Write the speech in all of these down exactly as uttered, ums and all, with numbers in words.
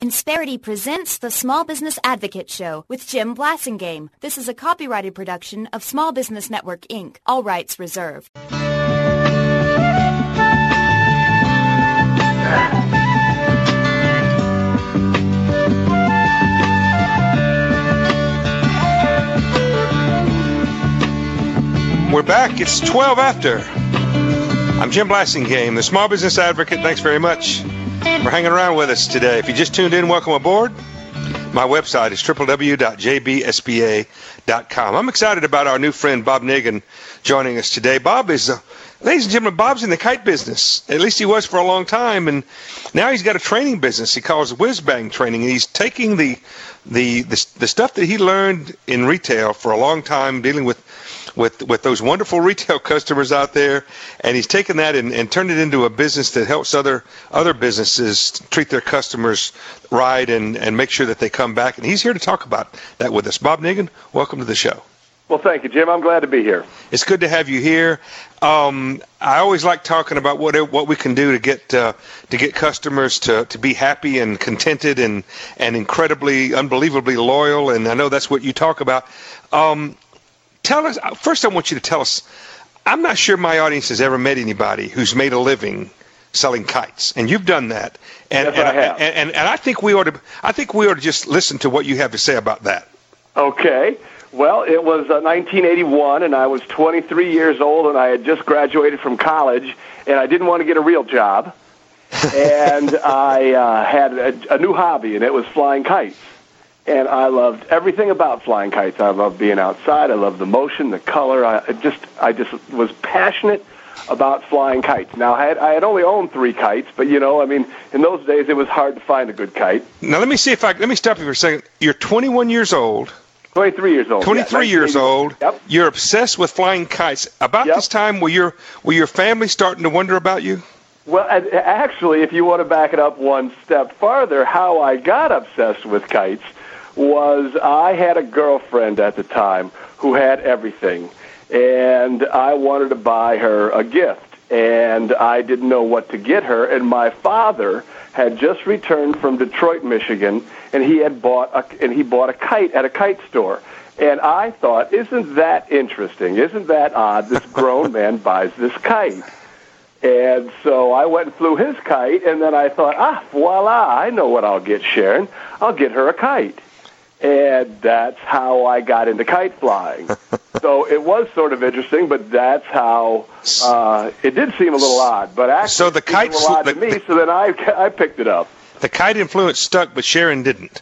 Insperity presents the Small Business Advocate Show with Jim Blasingame. This is a copyrighted production of Small Business Network, Incorporated. All rights reserved. We're back. It's twelve after. I'm Jim Blasingame, the Small Business Advocate. Thanks very much for hanging around with us today. If you just tuned in, welcome aboard. My website is w w w dot j b s b a dot com. I'm excited about our new friend Bob Niggin joining us today. Bob is, uh, ladies and gentlemen, Bob's in the kite business. At least he was for a long time, and now he's got a training business he calls Whiz Bang Training, and he's taking the, the the the stuff that he learned in retail for a long time, dealing with with with those wonderful retail customers out there, and he's taken that and, and turned it into a business that helps other other businesses treat their customers right and, and make sure that they come back. And he's here to talk about that with us. Bob Niggin, welcome to the show. Well, thank you, Jim. I'm glad to be here. It's good to have you here. Um, I always like talking about what what we can do to get uh, to get customers to, to be happy and contented and, and incredibly, unbelievably loyal. And I know that's what you talk about. Um, Tell us, first I want you to tell us, I'm not sure my audience has ever met anybody who's made a living selling kites, and you've done that. And, yes, and, I have. And, and, and I think we ought to I think we ought to just listen to what you have to say about that. Okay. Well, it was uh, nineteen eighty-one, and I was twenty-three years old, and I had just graduated from college, and I didn't want to get a real job. And I uh, had a, a new hobby, and it was flying kites. And I loved everything about flying kites. I loved being outside. I loved the motion, the color. I just, I just was passionate about flying kites. Now, I had, I had only owned three kites, but you know, I mean, in those days, it was hard to find a good kite. Now, let me see if I let me stop you for a second. You're twenty-one years old. twenty-three years old. twenty-three yeah, years old. Yep. You're obsessed with flying kites. About yep. this time, were your were your family starting to wonder about you? Well, actually, if you want to back it up one step farther, how I got obsessed with kites was I had a girlfriend at the time who had everything, and I wanted to buy her a gift, and I didn't know what to get her, and my father had just returned from Detroit, Michigan, and he had bought a, and he bought a kite at a kite store. And I thought, isn't that interesting? Isn't that odd? This grown man buys this kite. And so I went and flew his kite, and then I thought, ah, voila, I know what I'll get Sharon. I'll get her a kite. And that's how I got into kite flying. So it was sort of interesting, but that's how uh, it did seem a little odd. But actually, so the kite it seemed a little odd the, to me. So then I I picked it up. The kite influence stuck, but Sharon didn't.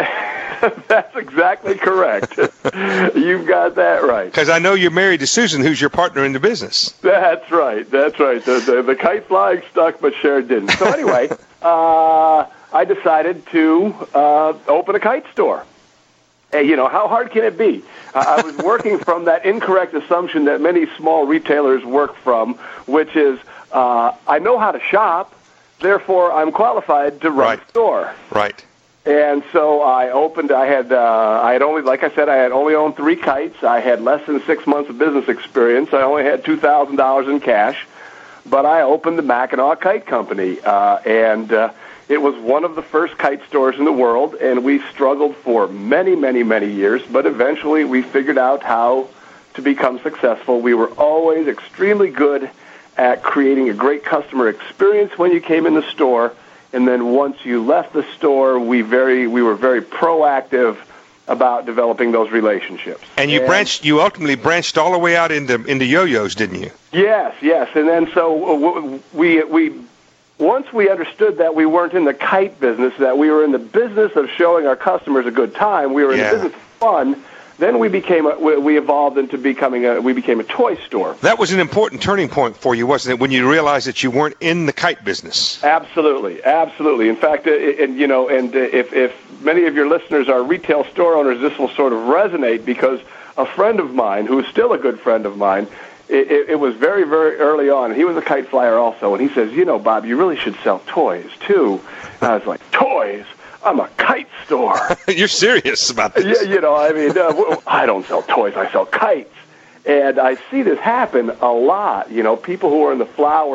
That's exactly correct. You've got that right. Because I know you're married to Susan, who's your partner in the business. That's right. That's right. The the, the kite flying stuck, but Sharon didn't. So anyway, uh, I decided to uh, open a kite store. Hey, you know, how hard can it be? Uh, I was working from that incorrect assumption that many small retailers work from, which is uh, I know how to shop, therefore I'm qualified to run right. a store. Right. And so I opened. I had. Uh, I had only, like I said, I had only owned three kites. I had less than six months of business experience. I only had two thousand dollars in cash, but I opened the Mackinac Kite Company, uh, and. Uh, It was one of the first kite stores in the world, and we struggled for many, many, many years, but eventually we figured out how to become successful. We were always extremely good at creating a great customer experience when you came in the store, and then once you left the store, we very we were very proactive about developing those relationships. And you and, branched, you ultimately branched all the way out into into yo-yos, didn't you? Yes, yes, and then so we we. Once we understood that we weren't in the kite business, that we were in the business of showing our customers a good time, we were in yeah. the business of fun, then we became a, we evolved into becoming a we became a toy store. That was an important turning point for you, wasn't it, when you realized that you weren't in the kite business? Absolutely, absolutely. In fact, and you know, and if if many of your listeners are retail store owners, this will sort of resonate because a friend of mine, who is still a good friend of mine, It, it, it was very, very early on. He was a kite flyer also, and he says, you know, Bob, you really should sell toys, too. And I was like, toys? I'm a kite store. You're serious about this? Yeah, you know, I mean, uh, I don't sell toys. I sell kites. And I see this happen a lot. You know, people who are in the flower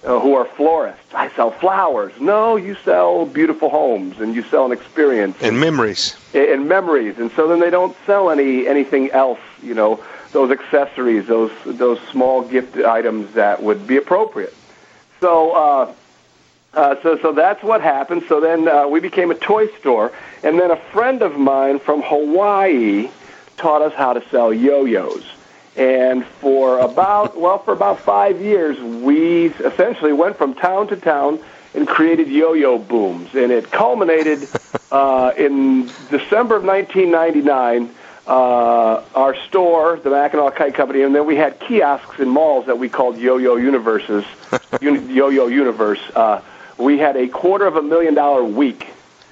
uh, who are florists. I sell flowers. No, you sell beautiful homes, and you sell an experience. And memories. And, and memories. And so then they don't sell any anything else, you know, those accessories, those those small gift items that would be appropriate. So, uh, uh, so, so that's what happened. So then uh, we became a toy store, and then a friend of mine from Hawaii taught us how to sell yo-yos. And for about, well, for about five years, we essentially went from town to town and created yo-yo booms. And it culminated uh, in December of nineteen ninety-nine. Uh, our store, the Mackinac Kite Company, and then we had kiosks in malls that we called Yo-Yo Universes, Yo-Yo Universe. Uh, we had a quarter of a million dollar week.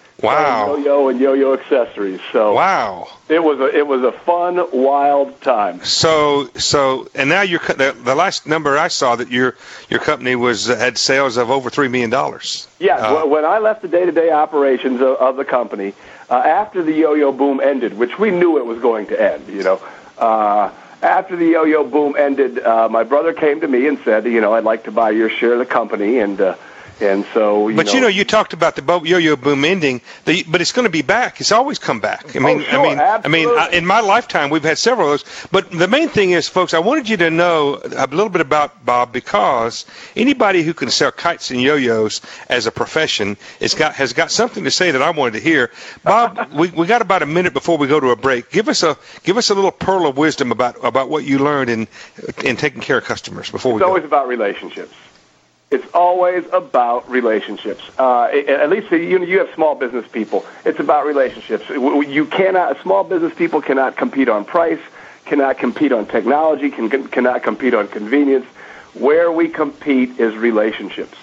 Wow. Yo-yo and yo-yo accessories. So wow. It was a it was a fun, wild time. So so and now your the, the last number I saw that your your company was uh, had sales of over three million dollars. Yeah. Uh, when I left the day-to-day operations of, of the company uh, after the yo-yo boom ended, which we knew it was going to end, you know. Uh, after the yo-yo boom ended, uh, my brother came to me and said, you know, I'd like to buy your share of the company, and. Uh, And so, you but know, you know, you talked about the bo- yo-yo boom ending, the, but it's going to be back. It's always come back. I mean, oh, sure, I mean, absolutely. I mean, I, in my lifetime, we've had several of those. But the main thing is, folks, I wanted you to know a little bit about Bob, because anybody who can sell kites and yo-yos as a profession has got has got something to say that I wanted to hear. Bob, we we got about a minute before we go to a break. Give us a give us a little pearl of wisdom about about what you learned in in taking care of customers before we it's go. It's always about relationships. It's always about relationships. Uh, at least you you have small business people. It's about relationships. You cannot, small business people cannot compete on price, cannot compete on technology, can, cannot compete on convenience. Where we compete is relationships.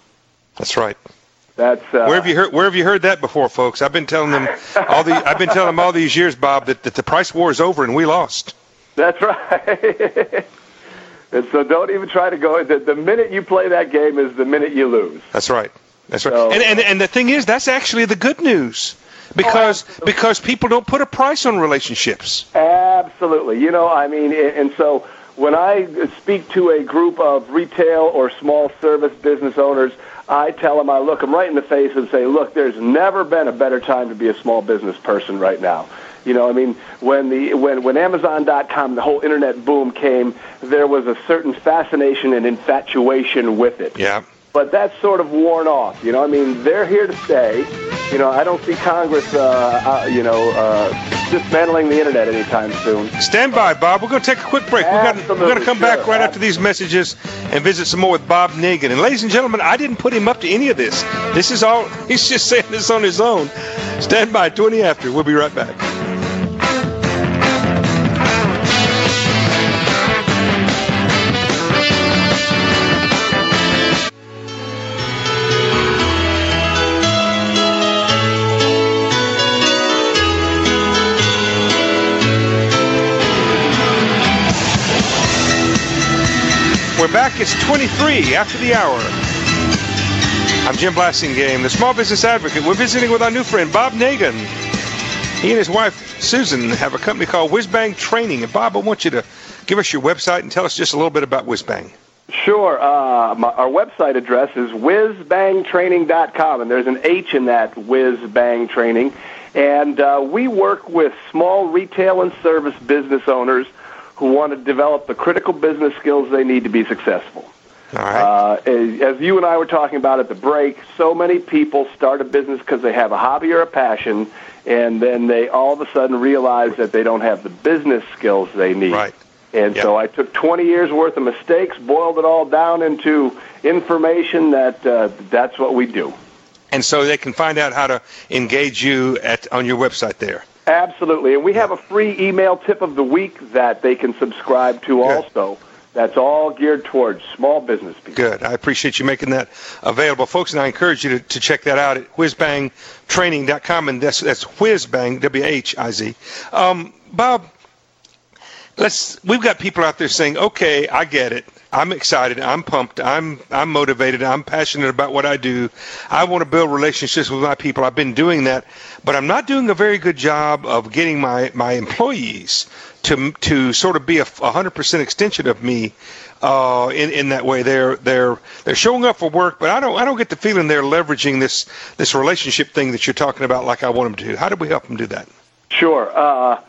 That's right. That's uh, where have you heard where have you heard that before, folks? I've been telling them all the I've been telling them all these years, Bob, that, that the price war is over and we lost. That's right. And so don't even try to go. The, the minute you play that game is the minute you lose. That's right. That's right. So, and, and and the thing is, that's actually the good news, because oh, because people don't put a price on relationships. Absolutely. You know, I mean, and so when I speak to a group of retail or small service business owners, I tell them, I look them right in the face and say, look, there's never been a better time to be a small business person right now. You know, I mean, when the when when Amazon dot com, the whole internet boom came, there was a certain fascination and infatuation with it. Yeah. But that's sort of worn off. You know, I mean, they're here to stay. You know, I don't see Congress, uh, uh, you know, uh, dismantling the internet anytime soon. Stand by, Bob. We're going to take a quick break. We're going to, we're going to come sure. back right after these messages and visit some more with Bob Nagin. And ladies and gentlemen, I didn't put him up to any of this. This is all, he's just saying this on his own. Stand by, twenty after. We'll be right back. We're back. It's twenty-three after the hour. I'm Jim Blasingame, the Small Business Advocate. We're visiting with our new friend, Bob Nagin. He and his wife, Susan, have a company called Whizbang Training. And, Bob, I want you to give us your website and tell us just a little bit about Whizbang. Sure. Uh, my, our website address is whiz bang training dot com, and there's an H in that, Whizbang Training. And uh, we work with small retail and service business owners who want to develop the critical business skills they need to be successful. All right. Uh, as, as you and I were talking about at the break, so many people start a business because they have a hobby or a passion, and then they all of a sudden realize that they don't have the business skills they need. Right. And yep. so I took twenty years' worth of mistakes, boiled it all down into information that uh, that's what we do. And so they can find out how to engage you at on your website there. Absolutely. And we have a free email tip of the week that they can subscribe to Good. also. That's all geared towards small business people. Good. I appreciate you making that available, folks, and I encourage you to, to check that out at whiz bang training dot com, and that's, that's Whizbang, W H I Z. Um, Bob, let's. We've got people out there saying, okay, I get it. I'm excited. I'm pumped. I'm I'm motivated. I'm passionate about what I do. I want to build relationships with my people. I've been doing that, but I'm not doing a very good job of getting my, my employees to to sort of be a one hundred percent extension of me. Uh, in in that way, they're they're they're showing up for work, but I don't I don't get the feeling they're leveraging this this relationship thing that you're talking about like I want them to. How do we help them do that? Sure. Uh,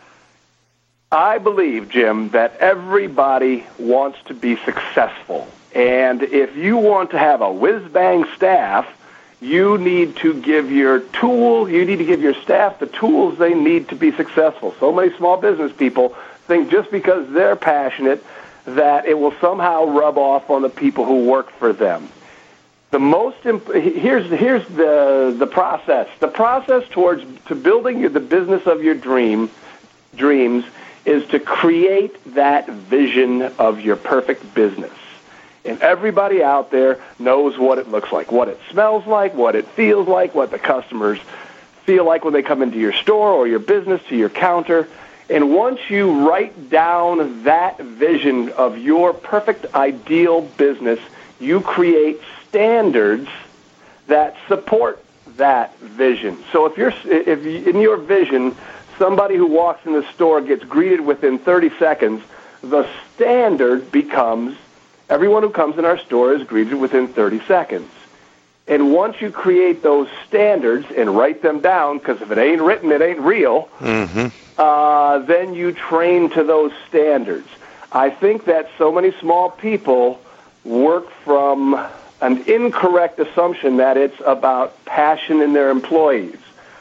I believe, Jim, that everybody wants to be successful, and if you want to have a whiz-bang staff, you need to give your tool, you need to give your staff the tools they need to be successful. So many small business people think just because they're passionate that it will somehow rub off on the people who work for them. The most imp- here's here's the the process. The process towards to building the business of your dream dreams is to create that vision of your perfect business. And everybody out there knows what it looks like, what it smells like, what it feels like, what the customers feel like when they come into your store or your business to your counter. And once you write down that vision of your perfect ideal business, you create standards that support that vision. So if you're if you, in your vision, somebody who walks in the store gets greeted within thirty seconds, the standard becomes everyone who comes in our store is greeted within thirty seconds. And once you create those standards and write them down, because if it ain't written, it ain't real, mm-hmm. uh, then you train to those standards. I think that so many small people work from an incorrect assumption that it's about passion in their employees.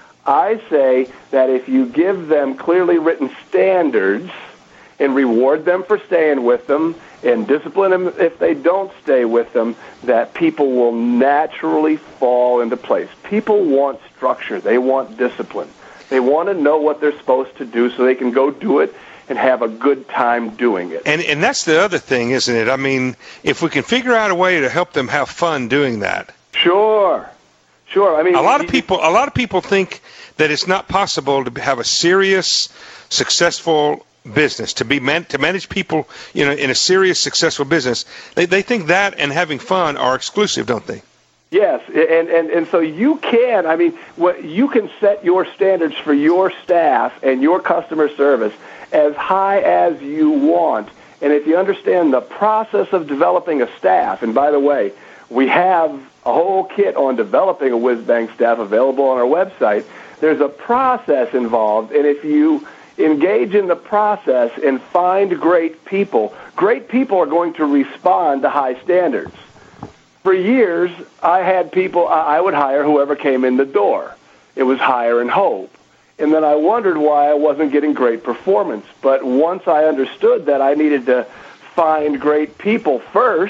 I say that if you give them clearly written standards and reward them for staying with them and discipline them if they don't stay with them, that people will naturally fall into place. People want structure. They want discipline. They want to know what they're supposed to do so they can go do it and have a good time doing it. And and that's the other thing, isn't it? I mean, if we can figure out a way to help them have fun doing that. Sure. Sure. I mean, a lot of people a lot of people think that it's not possible to have a serious, successful business, to be man, to manage people, you know, in a serious, successful business. They they think that and having fun are exclusive, don't they? Yes, and, and, and so you can, I mean, what you can set your standards for your staff and your customer service as high as you want. And if you understand the process of developing a staff, and by the way, we have a whole kit on developing a whiz-bang staff available on our website. There's a process involved, and if you engage in the process and find great people, great people are going to respond to high standards. For years, I had people, I would hire whoever came in the door. It was hire and hope. And then I wondered why I wasn't getting great performance. But once I understood that I needed to find great people first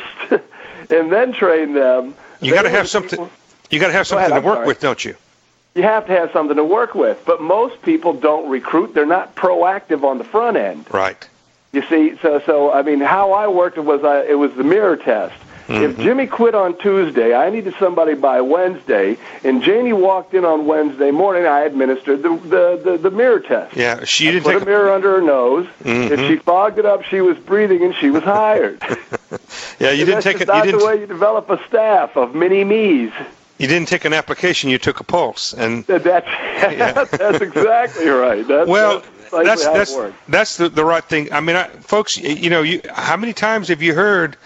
and then train them. You got to have something. People, you got to have something ahead, to work sorry. with, don't you? You have to have something to work with. But most people don't recruit. They're not proactive on the front end. Right. You see, so so I mean, how I worked was I, it was the mirror test. Mm-hmm. If Jimmy quit on Tuesday, I needed somebody by Wednesday, and Janie walked in on Wednesday morning, I administered the the, the, the mirror test. Yeah, she didn't put take a mirror under her nose. Mm-hmm. If she fogged it up, she was breathing, and she was hired. yeah, you and didn't that's take just it. That's you didn't the way you develop a staff of mini-me's. You didn't take an application, you took a pulse. And that's, yeah. that's exactly right. That's, well, that's that's that's, that's the, the right thing. I mean, I, folks, you know, you, how many times have you heard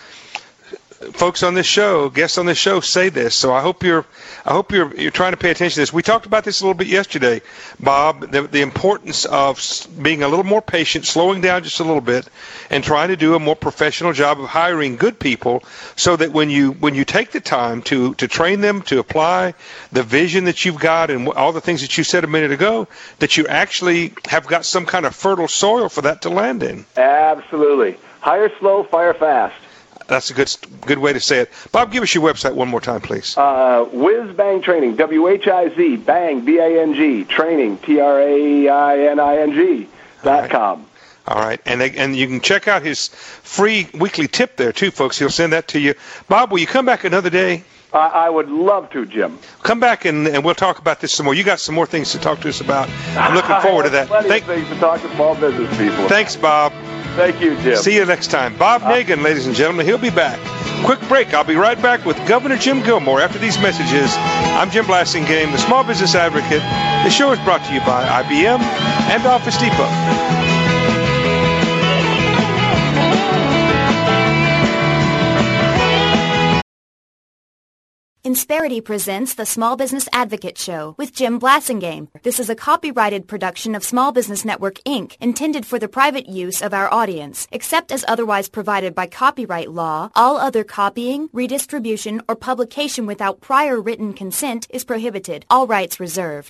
folks on this show, guests on this show, say this? So I hope you're, I hope you're you're trying to pay attention to this. We talked about this a little bit yesterday, Bob. The, the importance of being a little more patient, slowing down just a little bit, and trying to do a more professional job of hiring good people, so that when you when you take the time to to train them, to apply the vision that you've got and all the things that you said a minute ago, that you actually have got some kind of fertile soil for that to land in. Absolutely. Hire slow, fire fast. That's a good good way to say it. Bob, give us your website one more time, please. Uh, Whiz Bang Training, W H I Z, Bang, B A N G, Training, T R A I N I N G, dot com. All right, and they, and you can check out his free weekly tip there, too, folks. He'll send that to you. Bob, will you come back another day? I, I would love to, Jim. Come back, and, and we'll talk about this some more. You got some more things to talk to us about. I'm looking forward to that. Plenty Thank, of things to talk to small business people. Thanks, Bob. Thank you, Jim. See you next time. Bob uh, Nagin, ladies and gentlemen, he'll be back. Quick break. I'll be right back with Governor Jim Gilmore after these messages. I'm Jim Blasingame, the Small Business Advocate. The show is brought to you by I B M and Office Depot. Insperity presents the Small Business Advocate Show with Jim Blasingame. This is a copyrighted production of Small Business Network, Incorporated, intended for the private use of our audience. Except as otherwise provided by copyright law, all other copying, redistribution, or publication without prior written consent is prohibited. All rights reserved.